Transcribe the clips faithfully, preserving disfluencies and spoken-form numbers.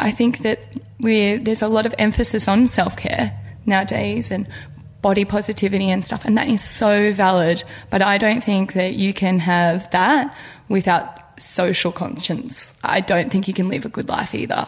I think that we're, there's a lot of emphasis on self-care nowadays and body positivity and stuff, and that is so valid, but I don't think that you can have that without social conscience. I don't think you can live a good life either.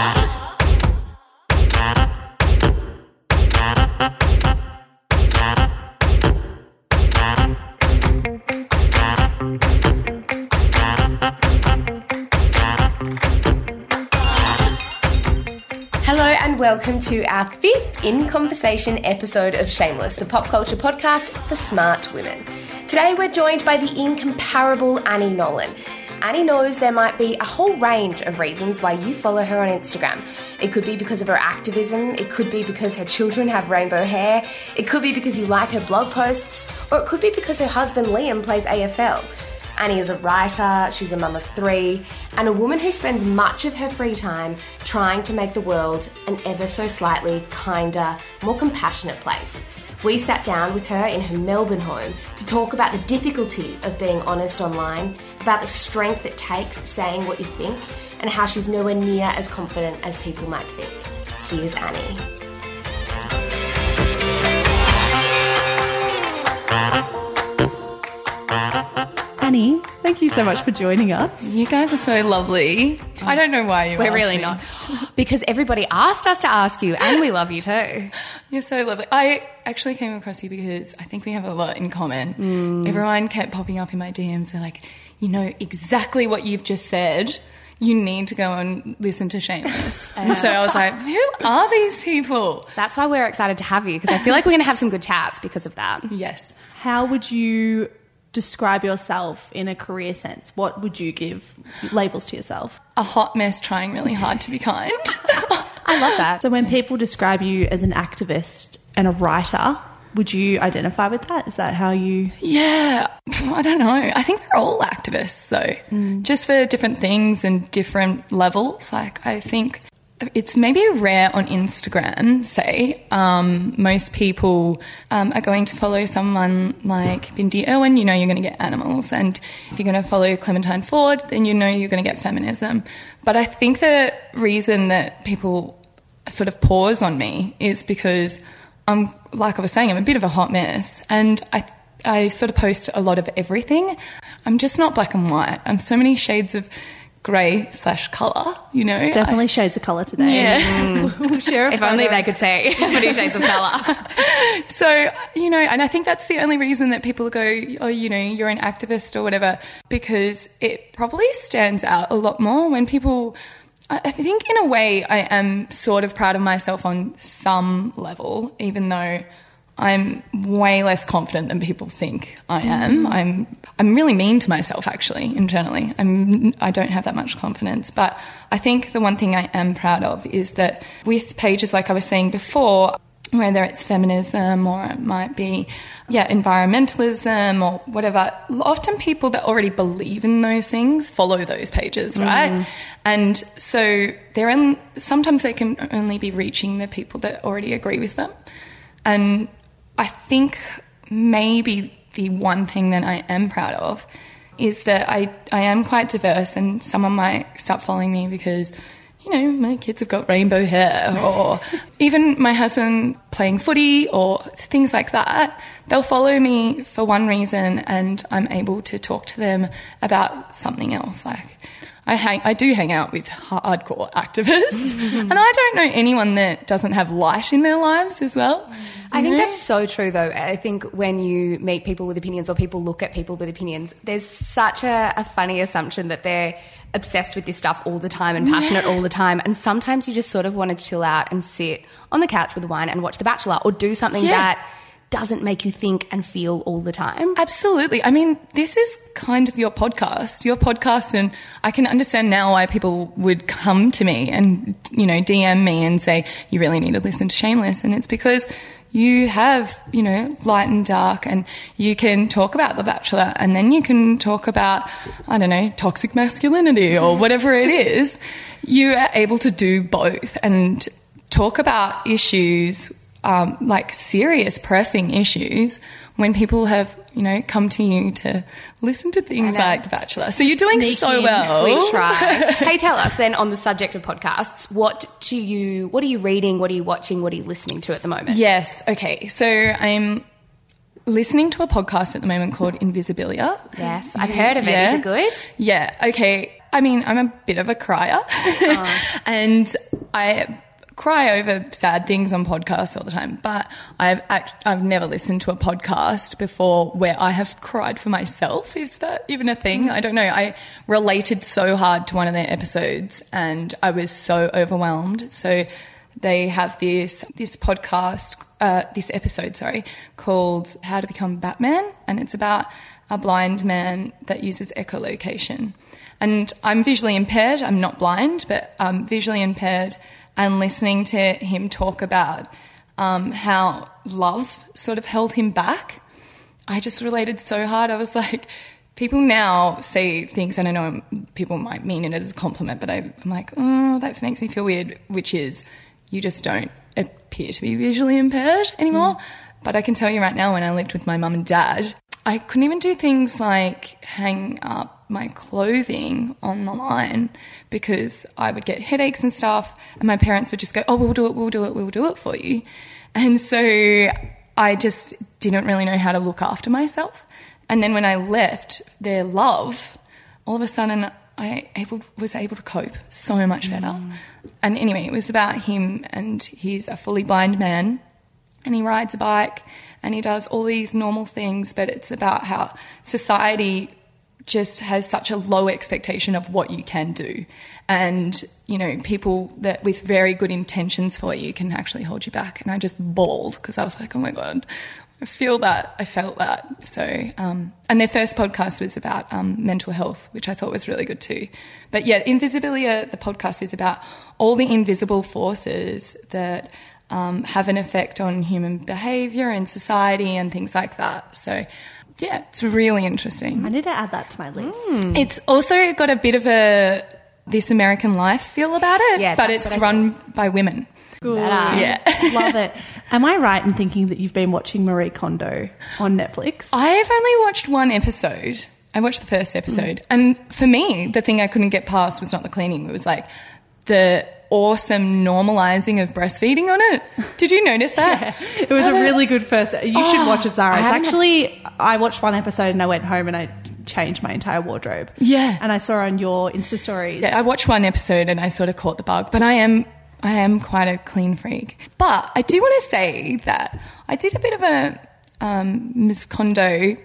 Hello and welcome to our fifth In Conversation episode of Shameless, the pop culture podcast for smart women. Today we're joined by the incomparable Annie Nolan. Annie knows there might be a whole range of reasons why you follow her on Instagram. It could be because of her activism, it could be because her children have rainbow hair, it could be because you like her blog posts, or it could be because her husband Liam plays A F L. Annie is a writer, she's a mum of three, and a woman who spends much of her free time trying to make the world an ever so slightly kinder, more compassionate place. We sat down with her in her Melbourne home to talk about the difficulty of being honest online, about the strength it takes saying what you think, and how she's nowhere near as confident as people might think. Here's Annie. Annie, thank you so much for joining us. You guys are so lovely. Oh, I don't know why you We're asked really me. not. Because everybody asked us to ask you, and we love you too. You're so lovely. I actually came across you because I think we have a lot in common. Mm. Everyone kept popping up in my D Ms. They're like, you know exactly what you've just said. You need to go and listen to Shameless. And so I was like, who are these people? That's why we're excited to have you, because I feel like we're going to have some good chats because of that. Yes. How would you describe yourself in a career sense? What would you give labels to yourself? A hot mess trying really hard to be kind. I love that. So when people describe you as an activist and a writer, would you identify with that? Is that how you... Yeah, I don't know. I think we're all activists though, mm. just for different things and different levels. Like I think it's maybe rare on Instagram, say. Um, most people um, are going to follow someone like Bindi Irwin, you know you're going to get animals. And if you're going to follow Clementine Ford, then you know you're going to get feminism. But I think the reason that people sort of pause on me is because I'm, like I was saying, I'm a bit of a hot mess. And I I sort of post a lot of everything. I'm just not black and white. I'm so many shades of grey slash colour, you know. Definitely I, shades of colour today. Yeah. Mm. We'll share a if only they could say how many shades of colour. So, you know, and I think that's the only reason that people go, oh, you know, you're an activist or whatever, because it probably stands out a lot more when people... I think in a way I am sort of proud of myself on some level, even though I'm way less confident than people think I am. Mm. I'm I'm really mean to myself, actually, internally. I'm, I don't have that much confidence. But I think the one thing I am proud of is that with pages like I was saying before, whether it's feminism or it might be, yeah, environmentalism or whatever, often people that already believe in those things follow those pages, right? Mm. And so they're in, sometimes they can only be reaching the people that already agree with them. And I think maybe the one thing that I am proud of is that I, I am quite diverse, and someone might start following me because, you know, my kids have got rainbow hair, or even my husband playing footy or things like that. They'll follow me for one reason, and I'm able to talk to them about something else. Like I hang, I do hang out with hardcore activists, and I don't know anyone that doesn't have light in their lives as well. I think that's so true, though. I think when you meet people with opinions or people look at people with opinions, there's such a, a funny assumption that they're obsessed with this stuff all the time and passionate yeah. all the time. And sometimes you just sort of want to chill out and sit on the couch with a wine and watch The Bachelor, or do something yeah. that doesn't make you think and feel all the time. Absolutely. I mean, this is kind of your podcast, your podcast, and I can understand now why people would come to me and, you know, D M me and say, you really need to listen to Shameless. And it's because you have, you know, light and dark, and you can talk about The Bachelor, and then you can talk about, I don't know, toxic masculinity or whatever it is. You are able to do both and talk about issues um, like serious pressing issues when people have, you know, come to you to listen to things like The Bachelor. So you're doing Sneak so in. well. We try. Hey, tell us then on the subject of podcasts, what do you, what are you reading? What are you watching? What are you listening to at the moment? Yes. Okay. So I'm listening to a podcast at the moment called Invisibilia. Yes, I've heard of it. Yeah. Is it good? Yeah. Okay. I mean, I'm a bit of a crier Oh. and I cry over sad things on podcasts all the time, but I've act- I've never listened to a podcast before where I have cried for myself. Is that even a thing? I don't know. I related so hard to one of their episodes and I was so overwhelmed. So they have this this podcast, uh, this episode, sorry, called How to Become Batman, and it's about a blind man that uses echolocation. And I'm visually impaired. I'm not blind, but I'm visually impaired. And listening to him talk about um, how love sort of held him back, I just related so hard. I was like, people now say things, and I know people might mean it as a compliment, but I, I'm like, oh, that makes me feel weird, which is you just don't appear to be visually impaired anymore. Mm. But I can tell you right now, when I lived with my mum and dad, I couldn't even do things like hang up my clothing on the line because I would get headaches and stuff, and my parents would just go, oh, we'll do it, we'll do it, we'll do it for you. And so I just didn't really know how to look after myself. And then when I left their love, all of a sudden I able, was able to cope so much better. Mm. And anyway, it was about him, and he's a fully blind man, and he rides a bike and he does all these normal things, but it's about how society just has such a low expectation of what you can do. And, you know, people that with very good intentions for you can actually hold you back. And I just bawled because I was like, oh my God, I feel that. I felt that. So, um, and their first podcast was about um, mental health, which I thought was really good too. But yeah, Invisibilia, the podcast, is about all the invisible forces that um, have an effect on human behaviour and society and things like that. So yeah, it's really interesting. I need to add that to my list. Mm. It's also got a bit of a This American Life feel about it, yeah, but it's run by women. Good. Yeah. Love it. Am I right in thinking that you've been watching Marie Kondo on Netflix? I've only watched one episode. I watched the first episode. Mm. And for me, the thing I couldn't get past was not the cleaning. It was like the awesome normalising of breastfeeding on it. Did you notice that? Yeah, it was a really good first. You Oh, should watch it, Zara. I It's haven't- actually, I watched one episode and I went home and I changed my entire wardrobe. Yeah. And I saw on your Insta stories. Yeah, I watched one episode and I sort of caught the bug, but I am I am quite a clean freak. But I do want to say that I did a bit of a um, Miss Kondo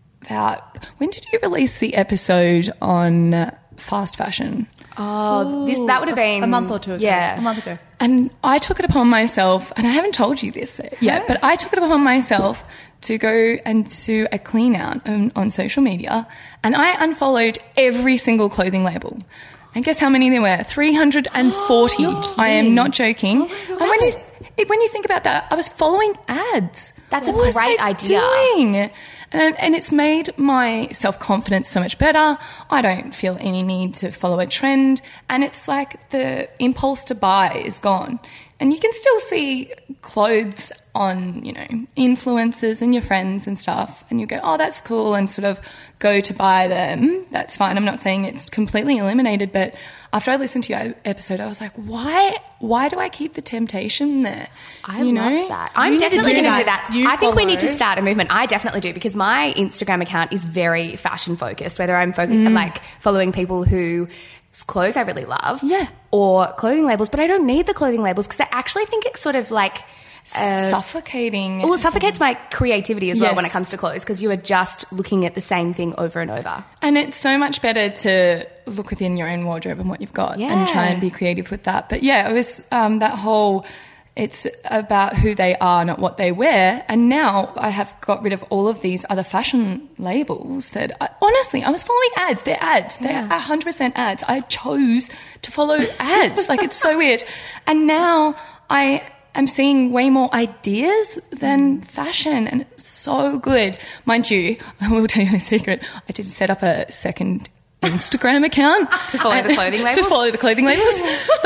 about, when did you release the episode on uh, fast fashion? Oh, this, that would have been a month or two ago. Yeah. A month ago. And I took it upon myself, and I haven't told you this yet, but I took it upon myself to go and do a clean out on, on social media, and I unfollowed every single clothing label. And guess how many there were? three hundred forty. Oh, I am not joking. and when you, when you think about that, I was following ads. That's a What was great I idea. doing? And, and it's made my self-confidence so much better. I don't feel any need to follow a trend. And it's like the impulse to buy is gone. And you can still see clothes on, you know, influencers and your friends and stuff. And you go, oh, that's cool, and sort of go to buy them. That's fine. I'm not saying it's completely eliminated. But after I listened to your episode, I was like, why why do I keep the temptation there? I you love know? that. I'm need to definitely do going to that. do that. You I think we need to follow. start a movement. I definitely do, because my Instagram account is very fashion focused, whether I'm focused, Mm. like following people whose clothes I really love, Yeah. or clothing labels, but I don't need the clothing labels because I actually think it's sort of like uh, Suffocating. well, it suffocates my creativity as well Yes. when it comes to clothes, because you are just looking at the same thing over and over. And it's so much better to look within your own wardrobe and what you've got and try Yeah. and be creative with that. But yeah, it was um, that whole, it's about who they are, not what they wear. And now I have got rid of all of these other fashion labels that, I, honestly, I was following ads. They're ads. They're Yeah. one hundred percent ads. I chose to follow ads. Like, it's so weird. And now I am seeing way more ideas than fashion, and it's so good. Mind you, I will tell you a secret. I did set up a second Instagram account To follow the clothing to labels? follow the clothing labels. But I,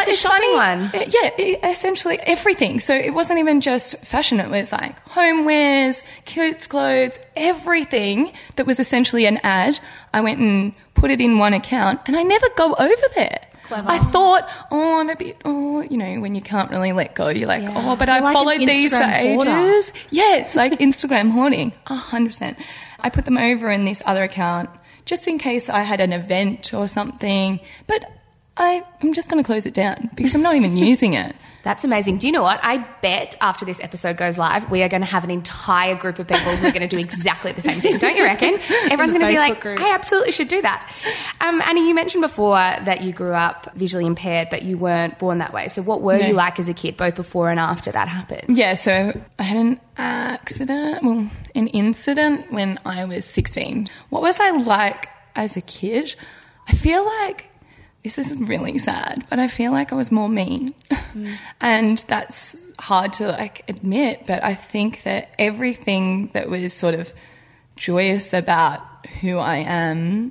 it's a shopping one. It- yeah, it- essentially everything. So it wasn't even just fashion. It was like homewares, kids' clothes, everything that was essentially an ad. I went and put it in one account, and I never go over there. Clever. I thought, oh, I'm a bit, oh, you know, when you can't really let go, you're like, Yeah. oh, but You're I've like an followed these for Instagram hoarder. ages. Yeah, it's like Instagram hoarding, a hundred percent. I put them over in this other account just in case I had an event or something, but I, I'm just going to close it down because I'm not even using it. That's amazing. Do you know what? I bet after this episode goes live, we are going to have an entire group of people who are going to do exactly the same thing. Don't you reckon? Everyone's In the going to be Facebook like, group. I absolutely should do that. Um, Annie, you mentioned before that you grew up visually impaired, but you weren't born that way. So what were No. you like as a kid, both before and after that happened? Yeah, so I had an accident, well, an incident when I was sixteen. What was I like as a kid? I feel like, this is really sad, but I feel like I was more mean. Mm. And that's hard to like admit, but I think that everything that was sort of joyous about who I am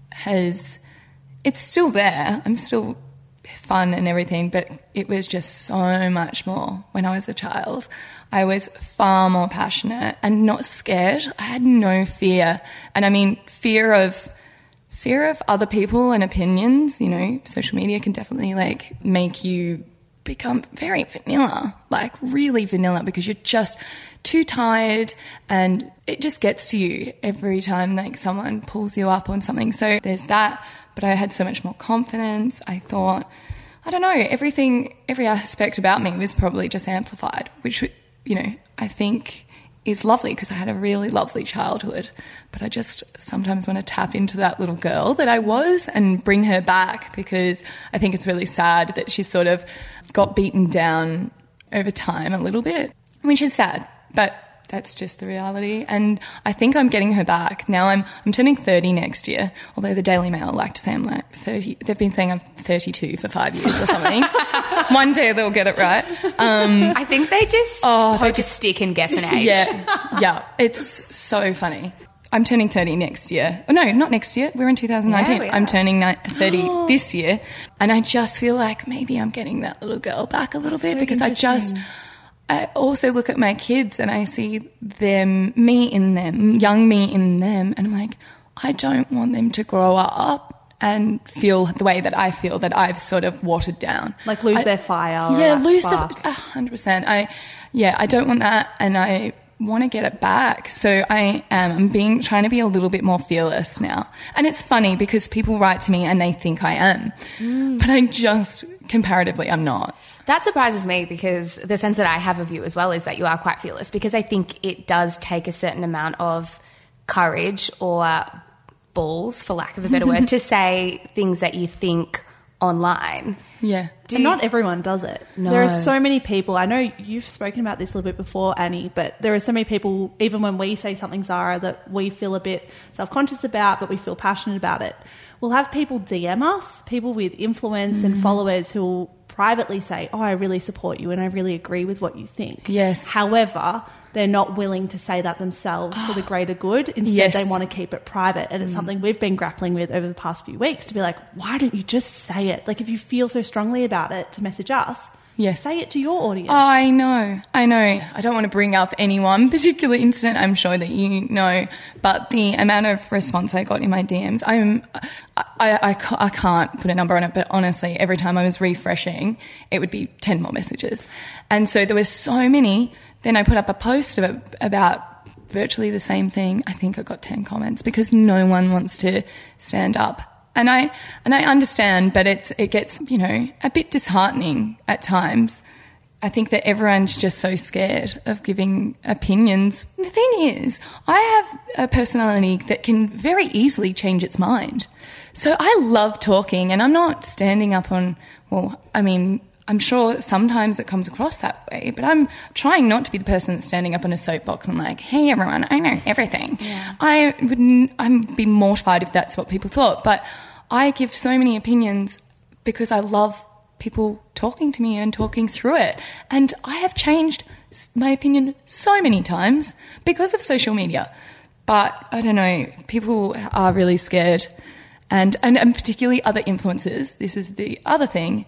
has, it's still there. I'm still fun and everything, but it was just so much more when I was a child. I was far more passionate and not scared. I had no fear. And I mean, fear of fear of other people and opinions. You know, social media can definitely like make you become very vanilla, like really vanilla, because you're just too tired and it just gets to you every time like someone pulls you up on something. So there's that, but I had so much more confidence. I thought, I don't know, everything, every aspect about me was probably just amplified, which, you know, I think is lovely because I had a really lovely childhood, but I just sometimes want to tap into that little girl that I was and bring her back, because I think it's really sad that she sort of got beaten down over time a little bit, which is sad, but that's just the reality. And I think I'm getting her back. Now I'm I'm turning thirty next year, although the Daily Mail like to say I'm like thirty. They've been saying I'm thirty-two for five years or something. One day they'll get it right. Um, I think they just Oh, they poke a stick and guess an age. yeah, yeah. It's so funny. I'm turning thirty next year. Oh, no, not next year. We're in two thousand nineteen. Yeah, we are. I'm turning ni- thirty this year. And I just feel like maybe I'm getting that little girl back a little bit, so because I just... interesting. I also look at my kids and I see them, me in them, young me in them, and I'm like, I don't want them to grow up and feel the way that I feel that I've sort of watered down. Like lose I- their fire. Or yeah, that lose spark. the a hundred percent. I yeah, I don't want that, and I want to get it back. So I am. I'm being trying to be a little bit more fearless now, and it's funny because people write to me and they think I am, mm. but I just comparatively I'm not. That surprises me, because the sense that I have of you as well is that you are quite fearless, because I think it does take a certain amount of courage or balls, for lack of a better word, to say things that you think online. Yeah. Do And you- not everyone does it. No. There are so many people. I know you've spoken about this a little bit before, Annie, but there are so many people, even when we say something, Zara, that we feel a bit self-conscious about, but we feel passionate about it. We'll have people D M us, people with influence mm. and followers who will privately say, oh, I really support you and I really agree with what you think. Yes. However, they're not willing to say that themselves for the greater good. Instead, Yes. they want to keep it private. And it's Mm. something we've been grappling with over the past few weeks, to be like, why don't you just say it? Like, if you feel so strongly about it, to message us, Yes. say it to your audience. Oh, I know. I know. I don't want to bring up any one particular incident, I'm sure that you know, but the amount of response I got in my D Ms, I'm, I, I, I ca- I can't put a number on it, but honestly, every time I was refreshing, it would be ten more messages. And so there were so many. Then I put up a post about, about virtually the same thing. I think I got ten comments, because no one wants to stand up. And I and I understand, but it it gets, you know, a bit disheartening at times. I think that everyone's just so scared of giving opinions. The thing is, I have a personality that can very easily change its mind. So I love talking, and I'm not standing up on, well, I mean, I'm sure sometimes it comes across that way, but I'm trying not to be the person that's standing up on a soapbox and like, hey, everyone, I know everything. Yeah. I would n- I'd be mortified if that's what people thought, but I give so many opinions because I love people talking to me and talking through it. And I have changed my opinion so many times because of social media. But I don't know, people are really scared. And, and, and particularly other influencers, this is the other thing,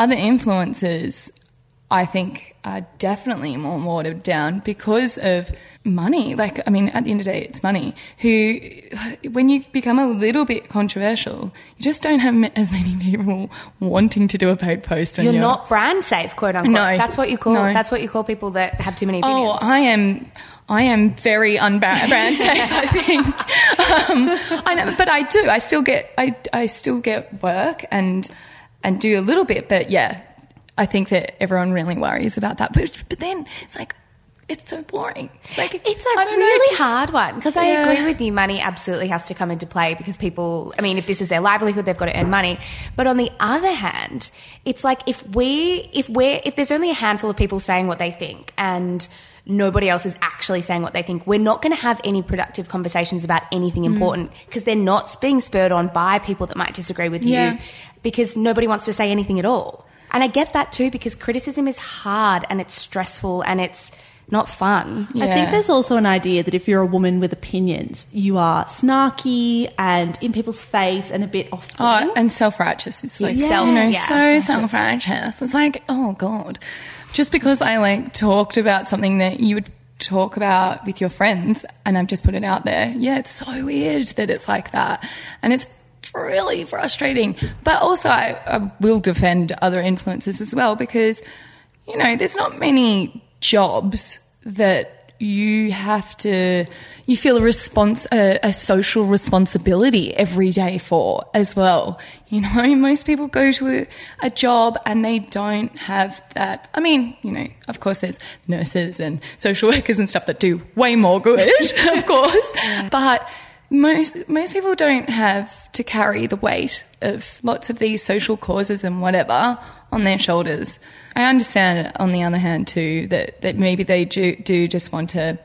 other influences, I think, are definitely more watered down because of money. Like, I mean, at the end of the day, it's money. Who, when you become a little bit controversial, you just don't have as many people wanting to do a paid post. You're on your... not brand safe, quote unquote. No, that's what you call. no. That's what you call people that have too many opinions. Oh, I am. I am very unbrand safe, I think. Um, I know, but I do. I still get. I I still get work and and do a little bit. But yeah, I think that everyone really worries about that. But but then it's like, it's so boring. Like, it's a I don't really know, hard one because I Yeah. agree with you. Money absolutely has to come into play because people, I mean, if this is their livelihood, they've got to earn money. But on the other hand, it's like if we, if we're, if there's only a handful of people saying what they think and nobody else is actually saying what they think, we're not going to have any productive conversations about anything important because they're not being spurred on by people that might disagree with Yeah. you because nobody wants to say anything at all. And I get that too because criticism is hard and it's stressful and it's not fun. I think there's also an idea that if you're a woman with opinions, you are snarky and in people's face and a bit off-putting. Oh, and self-righteous. It's like, Yeah. you know, Yeah. so self-righteous. It's like, oh, God. Just because I, like, talked about something that you would talk about with your friends and I've just put it out there, yeah, it's so weird that it's like that. And it's really frustrating. But also I, I will defend other influences as well because, you know, there's not many jobs that you have to, you feel a response, a, a social responsibility every day for as well. You know, most people go to a, a job and they don't have that. I mean, you know, of course there's nurses and social workers and stuff that do way more good, of course. Yeah. But most, most people don't have to carry the weight of lots of these social causes and whatever on their shoulders. I understand, on the other hand, too, that, that maybe they do, do just want to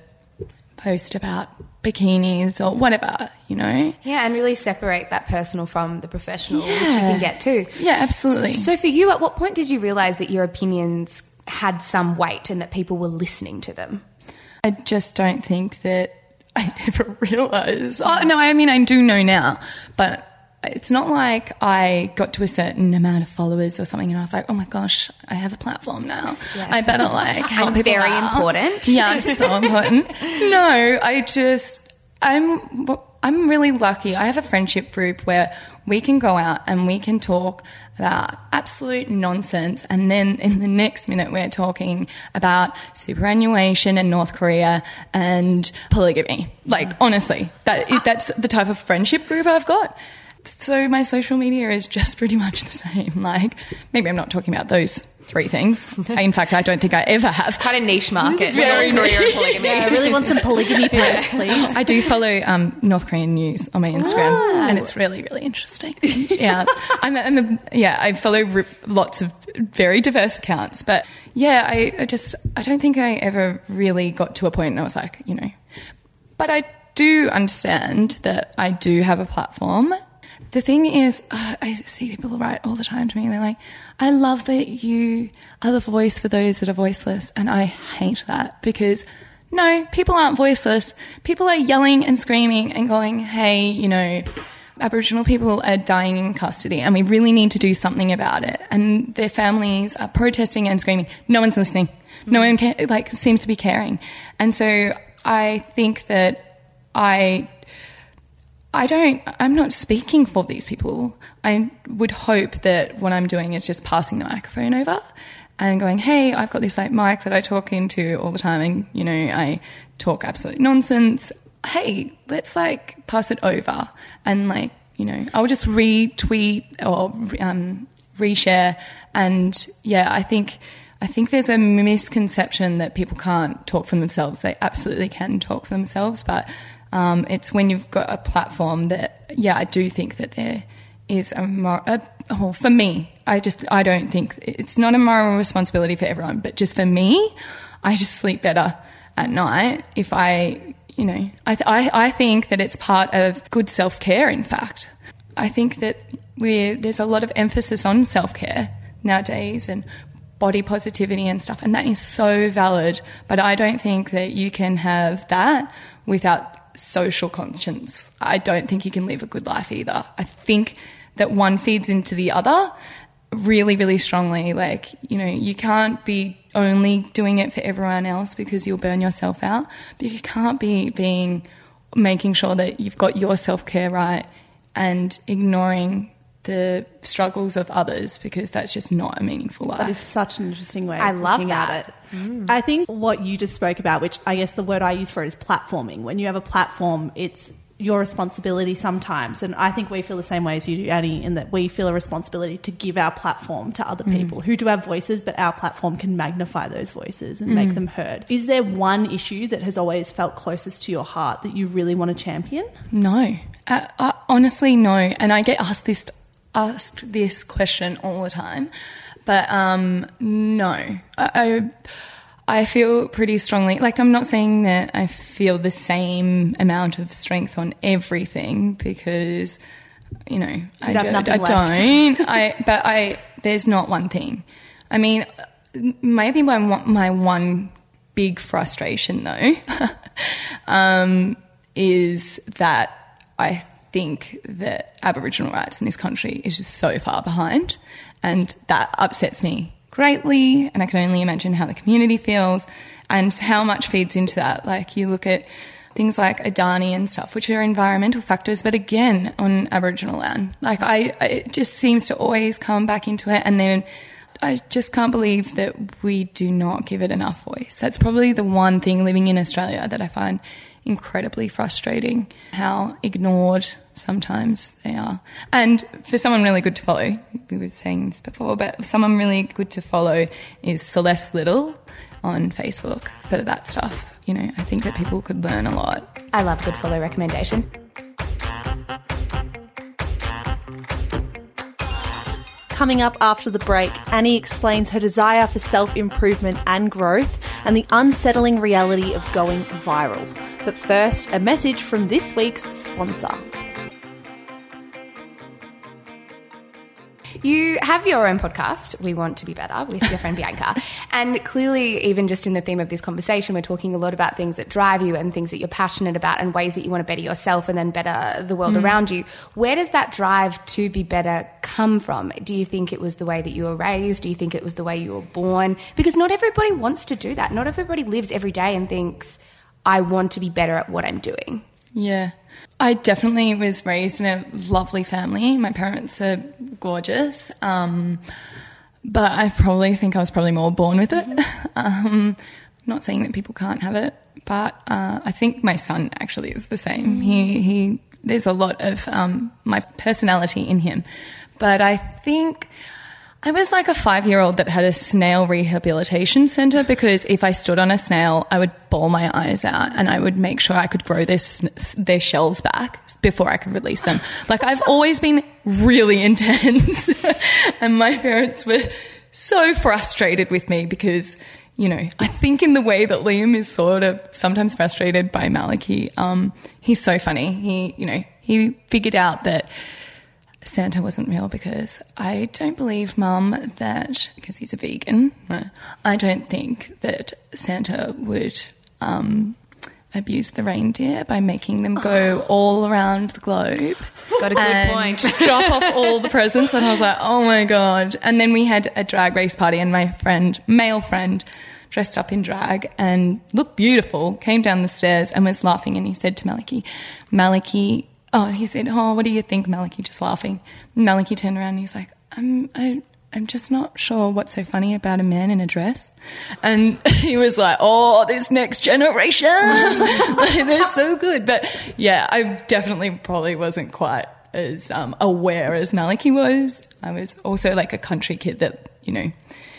post about bikinis or whatever, you know? Yeah, and really separate that personal from the professional, Yeah. which you can get too. Yeah, absolutely. So for you, at what point did you realise that your opinions had some weight and that people were listening to them? I just don't think that I ever realised. Oh, no, I mean, I do know now, but it's not like I got to a certain amount of followers or something and I was like, oh my gosh, I have a platform now. Yeah. I better like help I'm people very out. important. Yeah, I'm so important. No, I just, I'm, I'm really lucky. I have a friendship group where we can go out and we can talk about absolute nonsense and then in the next minute we're talking about superannuation in North Korea and polygamy. Like, honestly, that that's the type of friendship group I've got. So my social media is just pretty much the same. Like, maybe I'm not talking about those three things. In fact, I don't think I ever have. Quite a niche market. Very North Korea and polygamy. Yeah, I really want some polygamy posts, please. I do follow um, North Korean news on my Instagram, Oh. and it's really, really interesting. Yeah, I'm, a, I'm a, yeah, I follow r- lots of very diverse accounts, but yeah, I, I just I don't think I ever really got to a point and I was like, you know, but I do understand that I do have a platform. The thing is, uh, I see people write all the time to me and they're like, I love that you are the voice for those that are voiceless. And I hate that because, no, people aren't voiceless. People are yelling and screaming and going, hey, you know, Aboriginal people are dying in custody and we really need to do something about it. And their families are protesting and screaming. No one's listening. No one ca- like seems to be caring. And so I think that I... I don't, I'm not speaking for these people. I would hope that what I'm doing is just passing the microphone over and going, hey, I've got this like mic that I talk into all the time and, you know, I talk absolute nonsense. Hey, let's like pass it over and like, you know, I'll just retweet or um, reshare. And yeah, I think, I think there's a misconception that people can't talk for themselves. They absolutely can talk for themselves, but Um, it's when you've got a platform that, yeah, I do think that there is a, mor- a oh, for me, I just, I don't think, it's not a moral responsibility for everyone, but just for me, I just sleep better at night if I, you know, I, th- I, I think that it's part of good self-care, in fact. I think that we're, there's a lot of emphasis on self-care nowadays and body positivity and stuff, and that is so valid, but I don't think that you can have that without social conscience. I don't think you can live a good life either. I think that one feeds into the other really, really strongly, like, you know, you can't be only doing it for everyone else because you'll burn yourself out, but you can't be being making sure that you've got your self-care right and ignoring the struggles of others, because that's just not a meaningful life. That is such an interesting way I of love looking that. at it. Mm. I think what you just spoke about, which I guess the word I use for it is platforming. When you have a platform, it's your responsibility sometimes, and I think we feel the same way as you do, Annie, in that we feel a responsibility to give our platform to other people mm. who do have voices, but our platform can magnify those voices and mm. make them heard. Is there one issue that has always felt closest to your heart that you really want to champion? No. Uh, uh, honestly, no. And I get asked this asked this question all the time, but um, no. I, I I feel pretty strongly, like, I'm not saying that I feel the same amount of strength on everything, because, you know, I, do, I don't. I but I there's not one thing. I mean, maybe my my one big frustration though um, is that I think that Aboriginal rights in this country is just so far behind, and that upsets me greatly, and I can only imagine how the community feels and how much feeds into that. Like, you look at things like Adani and stuff, which are environmental factors, but again, on Aboriginal land. Like, I, I it just seems to always come back into it, and then I just can't believe that we do not give it enough voice. That's probably the one thing living in Australia that I find incredibly frustrating, how ignored sometimes they are. And for someone really good to follow, we were saying this before, but someone really good to follow is Celeste Little on Facebook for that stuff. You know, I think that people could learn a lot. I love good follow recommendation. Coming up after the break, Annie explains her desire for self-improvement and growth and the unsettling reality of going viral. But first, a message from this week's sponsor. You have your own podcast, We Want to Be Better, with your friend Bianca. And clearly, even just in the theme of this conversation, we're talking a lot about things that drive you and things that you're passionate about and ways that you want to better yourself and then better the world mm. around you. Where does that drive to be better come from? Do you think it was the way that you were raised? Do you think it was the way you were born? Because not everybody wants to do that. Not everybody lives every day and thinks, I want to be better at what I'm doing. Yeah. I definitely was raised in a lovely family. My parents are gorgeous, um, but I probably think I was probably more born with it. Mm-hmm. um, not saying that people can't have it, but uh, I think my son actually is the same. Mm-hmm. He, he, there's a lot of um, my personality in him, but I think I was like a five-year-old that had a snail rehabilitation centre, because if I stood on a snail, I would bawl my eyes out and I would make sure I could grow their, their shells back before I could release them. Like, I've always been really intense and my parents were so frustrated with me because, you know, I think in the way that Liam is sort of sometimes frustrated by Maliki, um, he's so funny. He, you know, he figured out that Santa wasn't real because I don't believe, Mum, that, because he's a vegan, I don't think that Santa would um, abuse the reindeer by making them go all around the globe. He's got a good point. Drop off all the presents. And I was like, oh my God. And then we had a drag race party and my friend, male friend, dressed up in drag and looked beautiful, came down the stairs and was laughing, and he said to Maliki, Maliki, Oh, he said, oh, what do you think, Maliki? Just laughing. And Maliki turned around and he's like, I'm, I, I'm just not sure what's so funny about a man in a dress. And he was like, oh, this next generation, they're so good. But yeah, I definitely probably wasn't quite as um, aware as Maliki was. I was also like a country kid that, you know,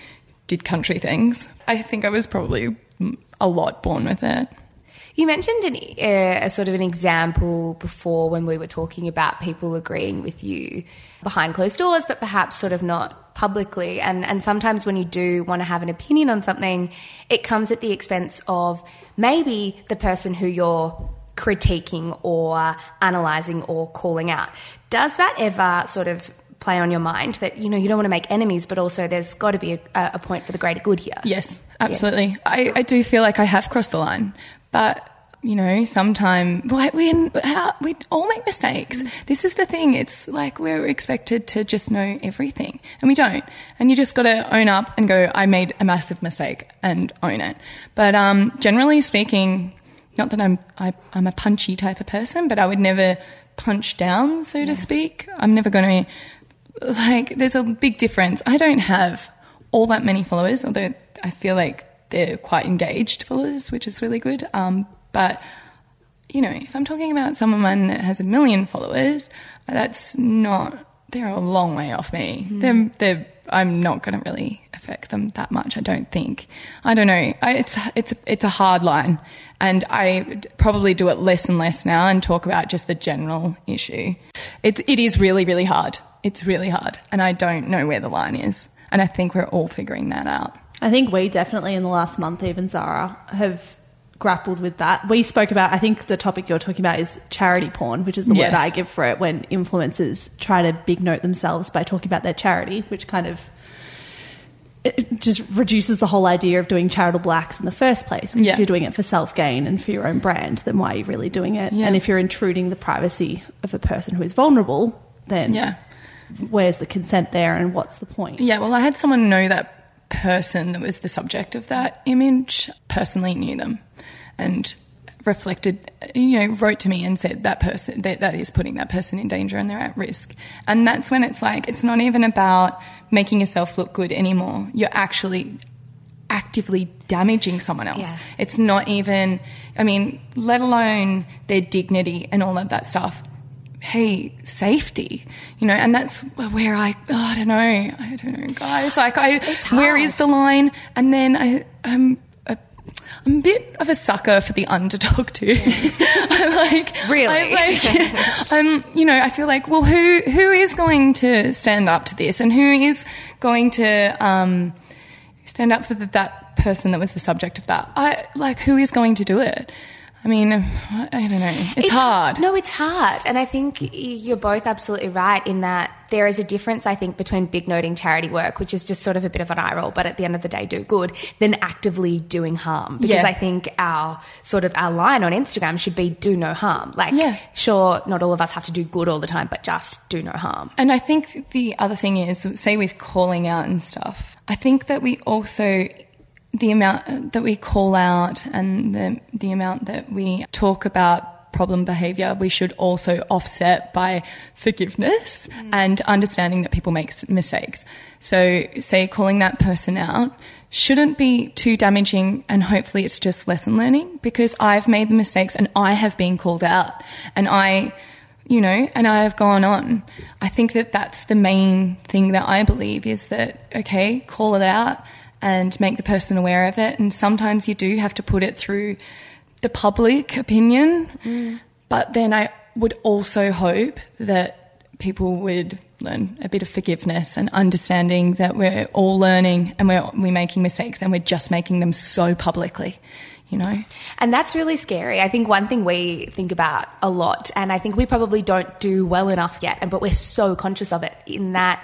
did country things. I think I was probably a lot born with it. You mentioned an, uh, a sort of an example before when we were talking about people agreeing with you behind closed doors, but perhaps sort of not publicly. And, and sometimes when you do want to have an opinion on something, it comes at the expense of maybe the person who you're critiquing or analysing or calling out. Does that ever sort of play on your mind that, you know, you don't want to make enemies, but also there's got to be a, a point for the greater good here? Yes, absolutely. Yeah. I, I do feel like I have crossed the line. But you know, sometime we, we, how, we all make mistakes. Mm. This is the thing. It's like we're expected to just know everything and we don't. And you just got to own up and go, I made a massive mistake and own it. But um, generally speaking, not that I'm I, I'm a punchy type of person, but I would never punch down, so yeah. to speak. I'm never going to, like, there's a big difference. I don't have all that many followers, although I feel like they're quite engaged followers, which is really good. Um, but, you know, if I'm talking about someone that has a million followers, that's not, they're a long way off me. Mm. They're, they're, I'm not going to really affect them that much, I don't think. I don't know. I, it's, it's, it's a hard line. And I probably do it less and less now and talk about just the general issue. It, it is really, really hard. It's really hard. And I don't know where the line is. And I think we're all figuring that out. I think we definitely in the last month, even Zara, have grappled with that. We spoke about, I think the topic you're talking about is charity porn, which is the yes. word I give for it, when influencers try to big note themselves by talking about their charity, which kind of it just reduces the whole idea of doing charitable acts in the first place. Because yeah. if you're doing it for self-gain and for your own brand, then why are you really doing it? Yeah. And if you're intruding the privacy of a person who is vulnerable, then yeah. where's the consent there and what's the point? Yeah, well, I had someone know that person that was the subject of that image, personally knew them and reflected, you know, wrote to me and said that person, that, that is putting that person in danger and they're at risk. And that's when it's like, it's not even about making yourself look good anymore. You're actually actively damaging someone else. Yeah. It's not even, I mean, let alone their dignity and all of that stuff. Hey, safety, you know, and that's where I, oh, I don't know, I don't know, guys, like I, where is the line? And then I, I'm, a, I'm a bit of a sucker for the underdog too. Yeah. I like, really, I like, um, you know, I feel like, well, who, who is going to stand up to this and who is going to, um, stand up for the, that person that was the subject of that? I like, who is going to do it? I mean, I don't know. It's, it's hard. No, it's hard. And I think you're both absolutely right in that there is a difference, I think, between big noting charity work, which is just sort of a bit of an eye roll, but at the end of the day do good, than actively doing harm. Because yeah. I think our sort of our line on Instagram should be do no harm. Like, yeah. sure, not all of us have to do good all the time, but just do no harm. And I think the other thing is, say with calling out and stuff, I think that we also... the amount that we call out and the the amount that we talk about problem behaviour, we should also offset by forgiveness mm. and understanding that people make mistakes. So, say calling that person out shouldn't be too damaging, and hopefully it's just lesson learning, because I've made the mistakes and I have been called out and I, you know, and I have gone on. I think that that's the main thing that I believe is that, okay, call it out and make the person aware of it. And sometimes you do have to put it through the public opinion. Mm. But then I would also hope that people would learn a bit of forgiveness and understanding that we're all learning and we're, we're making mistakes and we're just making them so publicly, you know. And that's really scary. I think one thing we think about a lot, and I think we probably don't do well enough yet, and but we're so conscious of it, in that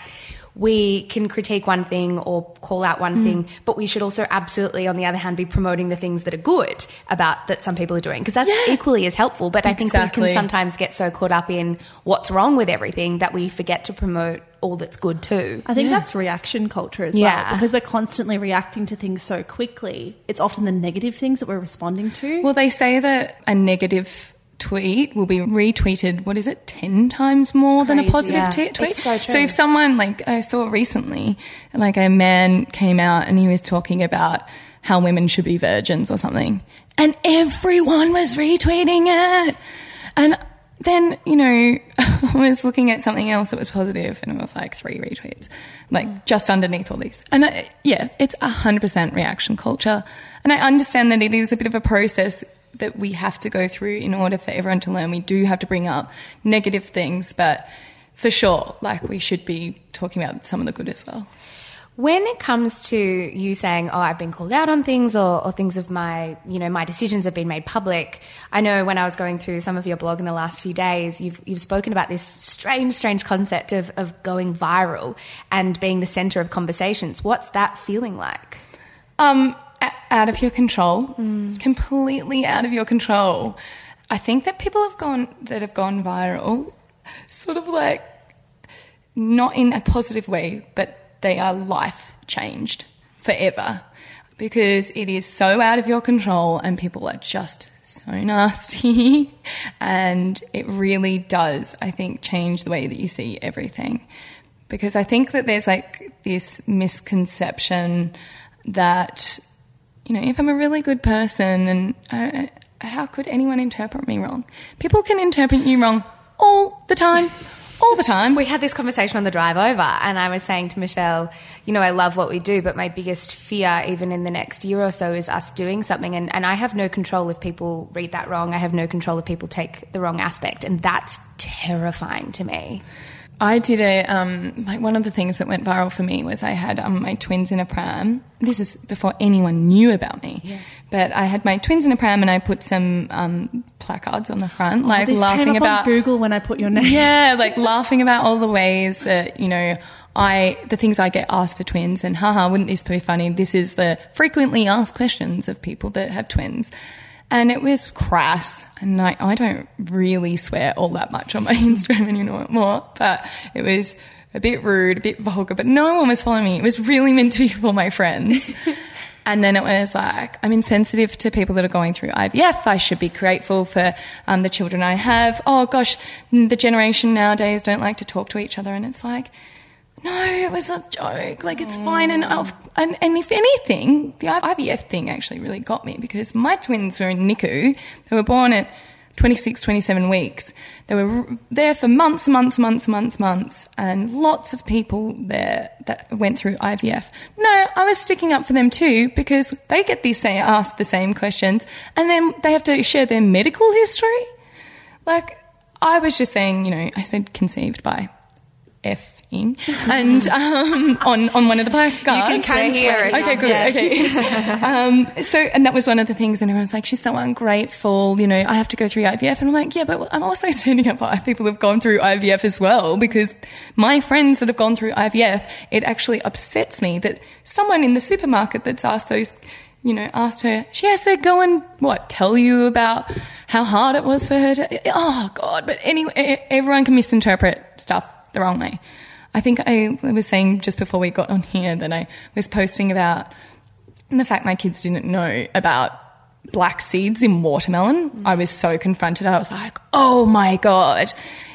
we can critique one thing or call out one mm. thing, but we should also absolutely, on the other hand, be promoting the things that are good about that some people are doing, because that's yeah. equally as helpful. But exactly. I think we can sometimes get so caught up in what's wrong with everything that we forget to promote all that's good too. I think yeah. that's reaction culture as yeah. well, because we're constantly reacting to things so quickly. It's often the negative things that we're responding to. Well, they say that a negative tweet will be retweeted, what is it, ten times more Crazy, than a positive yeah. t- tweet. It's so true. So if someone, like I saw recently, like a man came out and he was talking about how women should be virgins or something, and everyone was retweeting it. And then, you know, I was looking at something else that was positive and it was like three retweets, like mm. just underneath all these. And I, yeah, it's one hundred percent reaction culture. And I understand that it is a bit of a process that we have to go through in order for everyone to learn. We do have to bring up negative things, but for sure, like, we should be talking about some of the good as well. When it comes to you saying, oh, I've been called out on things, or, or things of my, you know, my decisions have been made public, I know when I was going through some of your blog in the last few days, you've you've spoken about this strange, strange concept of, of going viral and being the centre of conversations. What's that feeling like? Um, out of your control. Mm. It's completely out of your control. I think that people have gone that have gone viral sort of like not in a positive way, but they are life changed forever because it is so out of your control and people are just so nasty and it really does, I think, change the way that you see everything. Because I think that there's like this misconception that, you know, if I'm a really good person and I, how could anyone interpret me wrong? People can interpret you wrong all the time, all the time. We had this conversation on the drive over and I was saying to Michelle, you know, I love what we do, but my biggest fear even in the next year or so is us doing something and, and I have no control if people read that wrong. I have no control if people take the wrong aspect and that's terrifying to me. I did a, um, like one of the things that went viral for me was I had um, my twins in a pram. This is before anyone knew about me. Yeah. But I had my twins in a pram and I put some um, placards on the front, like oh, this laughing came up about... on Google when I put your name. Yeah, like laughing about all the ways that, you know, I, the things I get asked for twins and haha, wouldn't this be funny? This is the frequently asked questions of people that have twins. And it was crass, and I, I don't really swear all that much on my Instagram anymore, but it was a bit rude, a bit vulgar, but no one was following me. It was really meant to be for my friends. And then it was like, I'm insensitive to people that are going through I V F. I should be grateful for um, the children I have. Oh, gosh, the generation nowadays don't like to talk to each other. And it's like, no, it was a joke. Like, it's mm. fine. And, and and if anything, the I V F thing actually really got me because my twins were in N I C U. They were born at twenty-six, twenty-seven weeks. They were there for months, months, months, months, months, and lots of people there that went through I V F. No, I was sticking up for them too because they get these say, asked the same questions and then they have to share their medical history. Like, I was just saying, you know, I said conceived by F. and um, on on one of the placards. You can swear here. Okay, good. Yeah. Okay. um, so, and that was one of the things, and everyone's like, she's so ungrateful, you know, I have to go through I V F. And I'm like, yeah, but I'm also standing up for people who've gone through I V F as well, because my friends that have gone through I V F, it actually upsets me that someone in the supermarket that's asked those, you know, asked her, she has to go and, what, tell you about how hard it was for her to, oh, God. But anyway, everyone can misinterpret stuff the wrong way. I think I was saying just before we got on here that I was posting about the fact my kids didn't know about black seeds in watermelon. Mm. I was so confronted. I was like, oh, my God.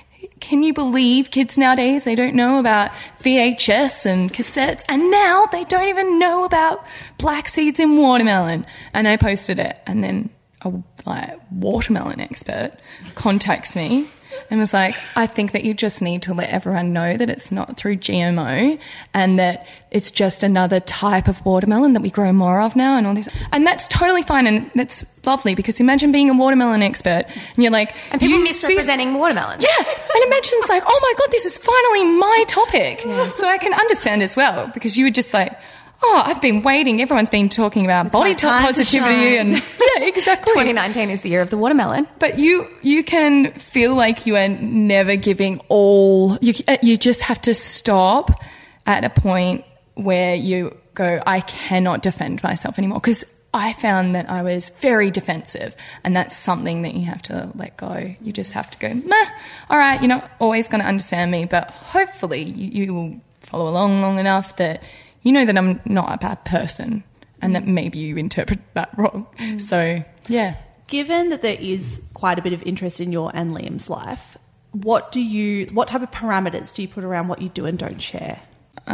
Can you believe kids nowadays, they don't know about V H S and cassettes, and now they don't even know about black seeds in watermelon. And I posted it, and then a like, watermelon expert contacts me and was like, I think that you just need to let everyone know that it's not through G M O and that it's just another type of watermelon that we grow more of now and all this. And that's totally fine and that's lovely because imagine being a watermelon expert and you're like... And people misrepresenting see- watermelons. Yeah. And imagine it's like, oh, my God, this is finally my topic. Yeah. So I can understand as well because you were just like... Oh, I've been waiting. Everyone's been talking about it's body type positivity and yeah, exactly. twenty nineteen is the year of the watermelon. But you you can feel like you are never giving all. You you just have to stop at a point where you go, I cannot defend myself anymore because I found that I was very defensive, and that's something that you have to let go. You just have to go, meh, all right, you're not always going to understand me, but hopefully you, you will follow along long enough that you know that I'm not a bad person and that maybe you interpret that wrong. Mm. So, yeah. Given that there is quite a bit of interest in your and Liam's life, what do you, what type of parameters do you put around what you do and don't share?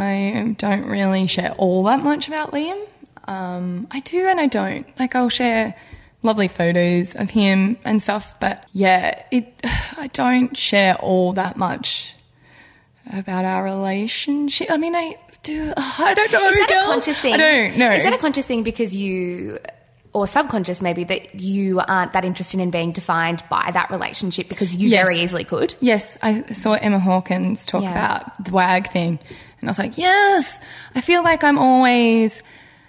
I don't really share all that much about Liam. Um, I do and I don't. Like, I'll share lovely photos of him and stuff, but yeah, it. I don't share all that much about our relationship. I mean, I... Do, I don't know. Is that girls. a conscious thing? I don't know. Is that a conscious thing because you, or subconscious maybe, that you aren't that interested in being defined by that relationship because you yes. very easily could? Yes. I saw Emma Hawkins talk yeah. about the WAG thing and I was like, yes, I feel like I'm always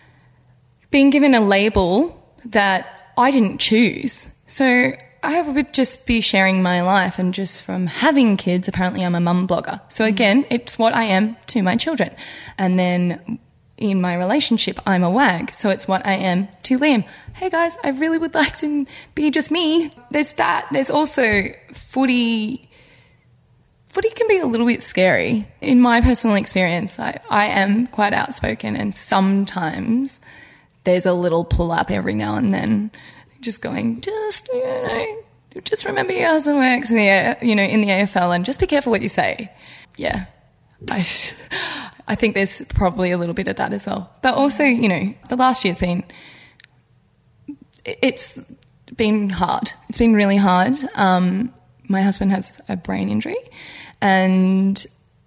being given a label that I didn't choose. So I would just be sharing my life and just from having kids, apparently I'm a mum blogger. So again, it's what I am to my children. And then in my relationship, I'm a wag. So it's what I am to Liam. Hey guys, I really would like to be just me. There's that. There's also footy. Footy can be a little bit scary. In my personal experience, I, I am quite outspoken, and sometimes there's a little pull up every now and then, just going, just, you know, just remember your husband works in the, you know, in the A F L, and just be careful what you say. Yeah. I, I think there's probably a little bit of that as well. But also, you know, the last year's been, it's been hard. It's been really hard. Um, my husband has a brain injury, and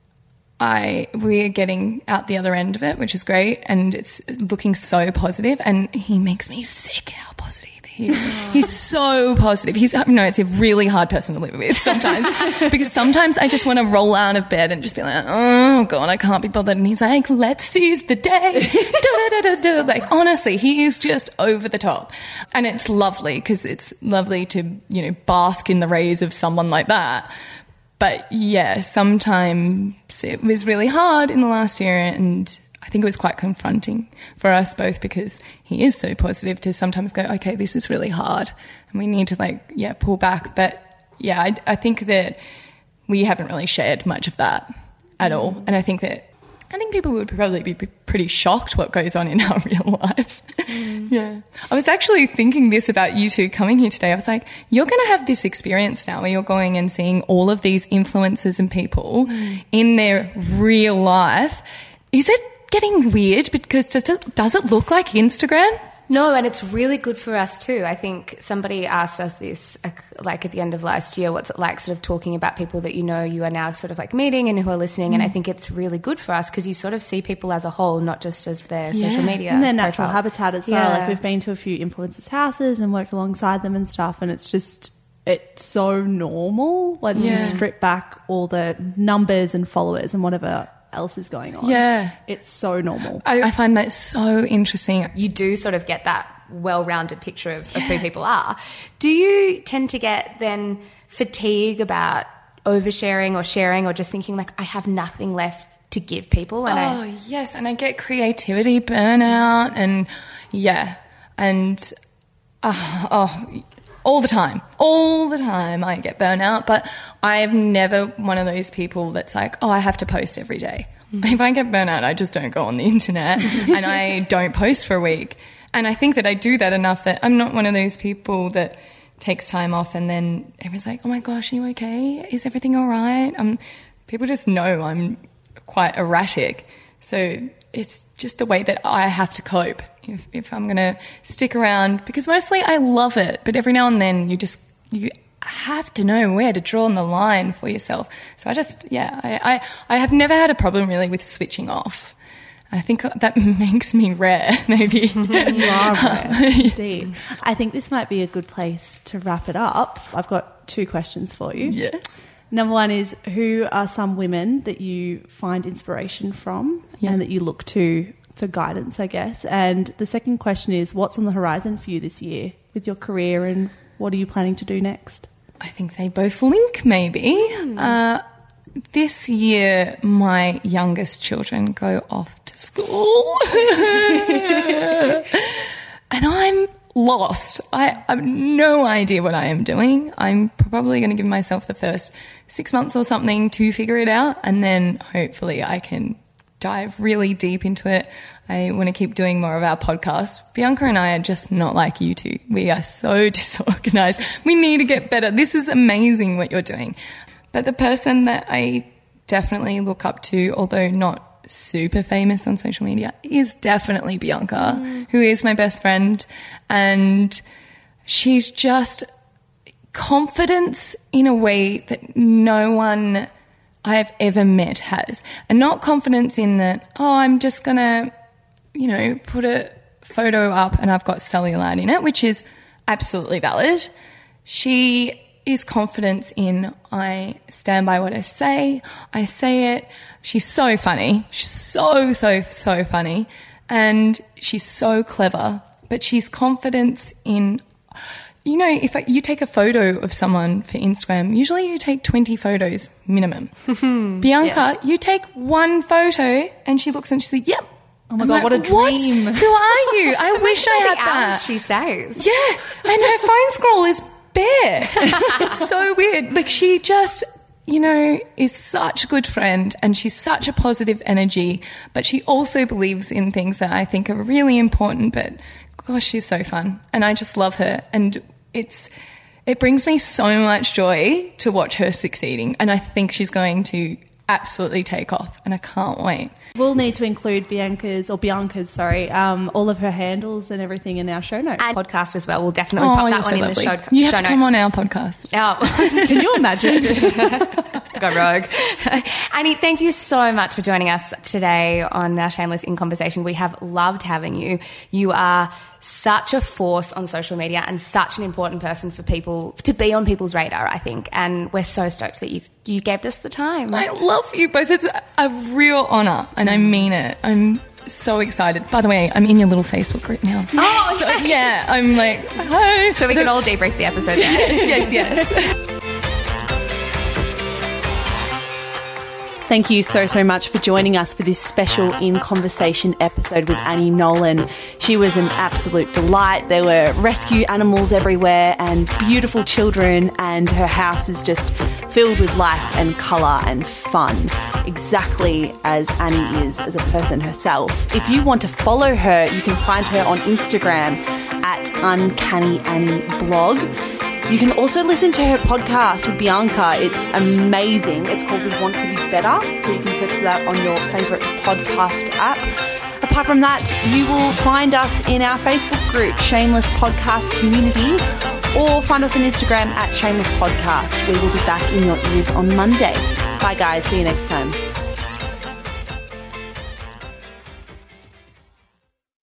I we're getting out the other end of it, which is great, and it's looking so positive, and he makes me sick how positive he is. He's so positive. He's no, it's a really hard person to live with sometimes because sometimes I just want to roll out of bed and just be like, oh God, I can't be bothered. And he's like, let's seize the day. da, da, da, da. Like, honestly, he is just over the top, and it's lovely because it's lovely to, you know, bask in the rays of someone like that. But yeah, sometimes it was really hard in the last year, and I think it was quite confronting for us both because he is so positive to sometimes go, okay, this is really hard and we need to like, yeah, pull back. But yeah, I, I think that we haven't really shared much of that at all. And I think that, I think people would probably be pretty shocked what goes on in our real life. Mm. Yeah. I was actually thinking this about you two coming here today. I was like, you're going to have this experience now where you're going and seeing all of these influencers and people mm. in their real life. Is it getting weird because does it, does it look like Instagram? No, and it's really good for us too. I think somebody asked us this uh, like at the end of last year, what's it like sort of talking about people that you know you are now sort of like meeting and who are listening. Mm. And I think it's really good for us because you sort of see people as a whole, not just as their yeah. social media and their natural profile. habitat as well. Yeah. Like we've been to a few influencers' houses and worked alongside them and stuff, and it's just it's so normal once yeah. you strip back all the numbers and followers and whatever else is going on. Yeah. It's so normal. I, I find that so interesting. You do sort of get that well-rounded picture of, yeah. of who people are. Do you tend to get then fatigue about oversharing or sharing or just thinking like I have nothing left to give people? And oh, I, yes. And I get creativity burnout and yeah. And uh, oh, all the time, all the time I get burnout, but I'm never one of those people that's like, oh, I have to post every day. Mm-hmm. If I get burnout, I just don't go on the internet and I don't post for a week. And I think that I do that enough that I'm not one of those people that takes time off and then everyone's like, oh my gosh, are you okay? Is everything all right? Um, people just know I'm quite erratic. So it's just the way that I have to cope if, if I'm going to stick around, because mostly I love it, but every now and then you just, you have to know where to draw on the line for yourself. So I just, yeah, I, I, I have never had a problem really with switching off. I think that makes me rare, maybe. You are rare, indeed. I think this might be a good place to wrap it up. I've got two questions for you. Yes. Number one is, who are some women that you find inspiration from yeah. and that you look to for guidance, I guess? And the second question is, what's on the horizon for you this year with your career and what are you planning to do next? I think they both link, maybe. Mm. Uh, this year, my youngest children go off to school. And I'm lost. I have no idea what I am doing. I'm probably going to give myself the first six months or something to figure it out, and then hopefully I can dive really deep into it. I want to keep doing more of our podcast. Bianca and I are just not like you two. We are so disorganized. We need to get better. This is amazing what you're doing. But the person that I definitely look up to, although not super famous on social media, is definitely Bianca, mm. who is my best friend. And she's just confidence in a way that no one I have ever met has. And not confidence in that, oh, I'm just going to, you know, put a photo up and I've got cellulite in it, which is absolutely valid. She is confidence in I stand by what I say. I say it. She's so funny. She's so, so, so funny. And she's so clever. But she's confidence in, you know, if you take a photo of someone for Instagram, usually you take twenty photos minimum. Bianca, yes. You take one photo and she looks and she says, yep, Oh my I'm God, like, what a dream. What? Who are you? I wish I had the hours that. she saves. Yeah, and her phone scroll is bare. It's so weird. Like, she just, you know, is such a good friend and she's such a positive energy, but she also believes in things that I think are really important. But gosh, she's so fun and I just love her. And it's it brings me so much joy to watch her succeeding, and I think she's going to absolutely take off and I can't wait. We'll need to include Bianca's, or Bianca's, sorry, um, all of her handles and everything in our show notes. And podcast as well. We'll definitely Oh, pop you're that so one in lovely. the show, You show have to notes. come on our podcast. Oh. Can you imagine? Go rogue. Annie, thank you so much for joining us today on our Shameless in Conversation. We have loved having you. You are such a force on social media and such an important person for people to be on people's radar, I think. And we're so stoked that you you gave us the time. I love you both. It's a real honour and I mean it. I'm so excited. By the way, I'm in your little Facebook group now. Oh, so, yeah. I'm like, hi. So we can all debrief the episode there. Yes, yes, yes. Thank you so, so much for joining us for this special In Conversation episode with Annie Nolan. She was an absolute delight. There were rescue animals everywhere and beautiful children, and her house is just filled with life and colour and fun, exactly as Annie is as a person herself. If you want to follow her, you can find her on Instagram at Uncanny Annie Blog. You can also listen to her podcast with Bianca. It's amazing. It's called We Want to Be Better, so you can search for that on your favourite podcast app. Apart from that, you will find us in our Facebook group, Shameless Podcast Community, or find us on Instagram at Shameless Podcast. We will be back in your ears on Monday. Bye guys, see you next time.